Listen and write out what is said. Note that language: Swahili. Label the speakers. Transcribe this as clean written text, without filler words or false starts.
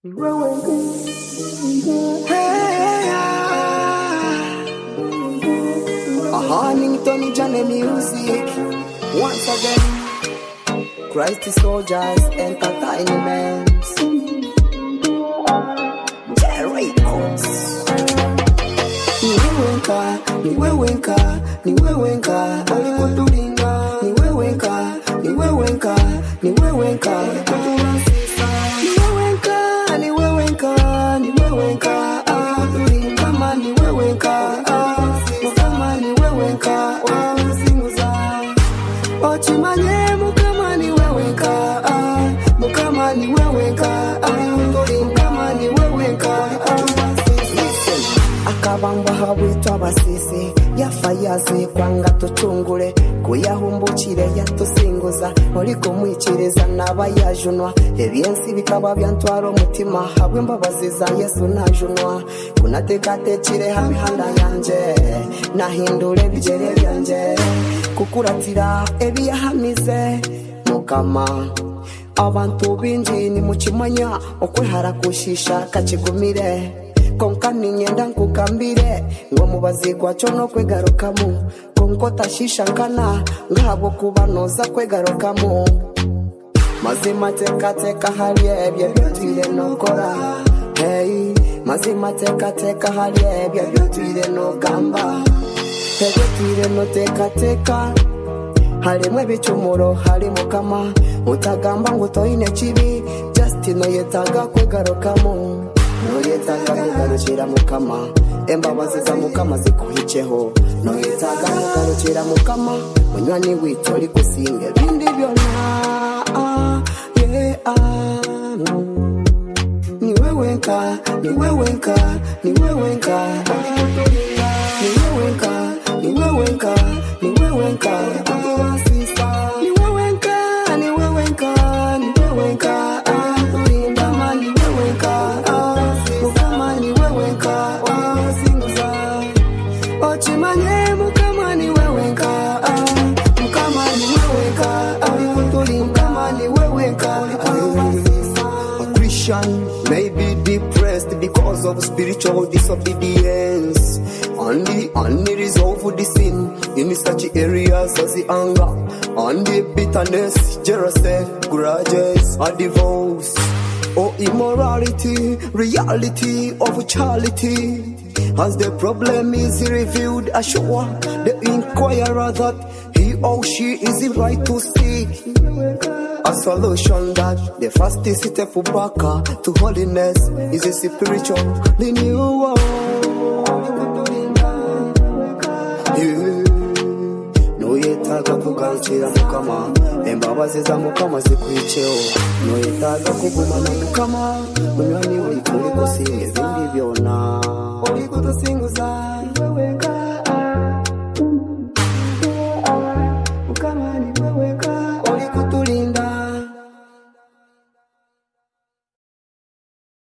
Speaker 1: Tony Johnny music. Once again, Christ Soldiers Entertainment. Records. Niwewenka, alikutulinga. Niwewenka. Ochimanye mukamani wewenka, mukamani wewenka, mukamani wewenka. Akabamba habwitwa basisi yafayaze kwanga tucungure kuyahumbukire yatusinguza oliko mwikireza nabayajunwa ebyensi bikaba byantwara umutima habwe mbabazi za Yesu najunwa kunatekatecire hamihanda yanje nahindure bijere byanje kukuratira ebiyahamize mukama abantu binji ni mukimanya okwehara kushisha kachigumire konkani nyenda nkukambire ngo mubazi kwacho no kwegarukamu konkota shishankana ngabo kubanoza kwegarukamu mazima teka hali ebye byotire nokora hey mazima teka hali ebye byotire no gamba byotire no teka harimwe bicumuro hari mukama utagamba ngo toine kibi just no yetaga kwegarukamu noyetaga mugarukira mukama embabazi za mukama zikuhiceho noyetaga mugarukira mukama munywani witori kusinge bindi byona niwewenka Maybe depressed because of spiritual disobedience. Only resolve the sin in such areas as the anger, and the bitterness, jealousy, grudges, or divorce, or immorality, reality of charity. As the problem is revealed, assure the inquirer that he or she is right to seek a solution. That the fastest step back to holiness is a spiritual renewal. No yetaga kugarukira mukama embabazi za mukama zikwicheo no yetaga kugumana mukama munywani uri kuri gusinge bindi byona